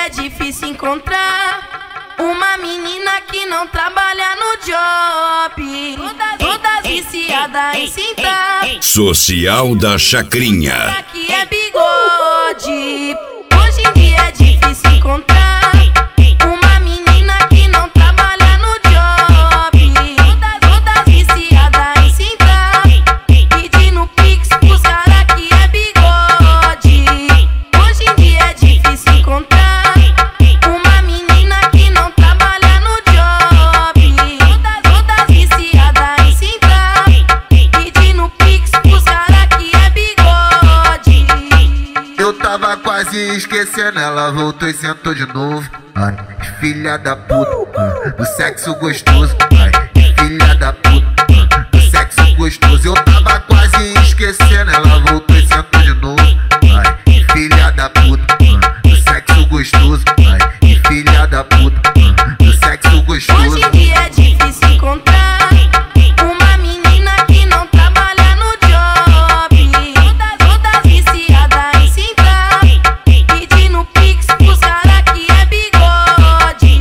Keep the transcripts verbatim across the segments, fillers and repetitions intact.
é difícil encontrar uma menina que não trabalha no job. Todas, todas viciadas em sentar. Social da Chacrinha. Aqui é bigode. Hoje em dia é difícil encontrar uma menina que não trabalha no job. Todas, todas viciadas em sentar, pedindo pix pros caras que é bigode. Hoje em dia é difícil encontrar uma menina que não trabalha no job. Todas, todas viciadas em sentar, pedindo pix pros caras que é bigode. Eu tava quase esquecendo, ela voltou e sentou de novo. Ai, filha da puta, do sexo gostoso. Ai, filha da puta, do sexo gostoso. Eu tava quase esquecendo, ela voltou e sentou de novo. Ai, filha da puta, do sexo gostoso. Ai, filha da puta, do sexo gostoso. Hoje em dia é difícil encontrar uma menina que não trabalha no job. Todas, todas viciadas em sentar, pedindo pix pros caras que é bigode.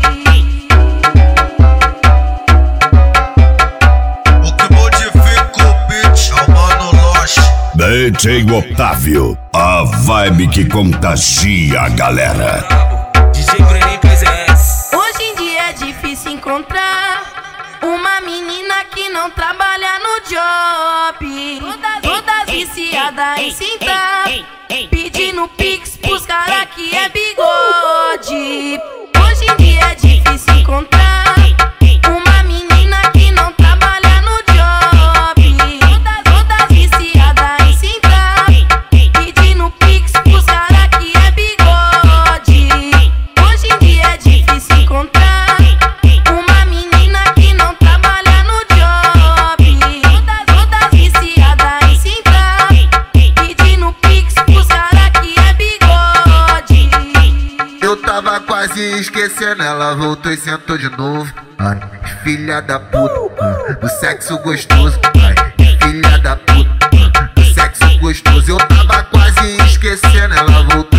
O que modifica o beat é o Mano Loche. D J Otávio, a vibe que contagia a galera. D J Brenin K Z S. Hoje em dia é difícil encontrar uma menina que não trabalha no job. Todas, todas viciadas em sentar, pedindo pix pros caras que é bigode. Hoje em dia é difícil encontrar uma menina que não trabalha no job. Todas, todas viciadas em sentar, pedindo pix pros caras que é bigode. Hoje em dia é difícil encontrar uma menina que não trabalha no job. Todas, todas viciadas em sentar, pedindo pix pros caras que é bigode. Eu tava quase esquecendo, ela voltou e sentou de novo. Ai, filha da puta, do sexo gostoso. Ai, filha da puta, do sexo gostoso. Eu tava quase esquecendo, ela voltou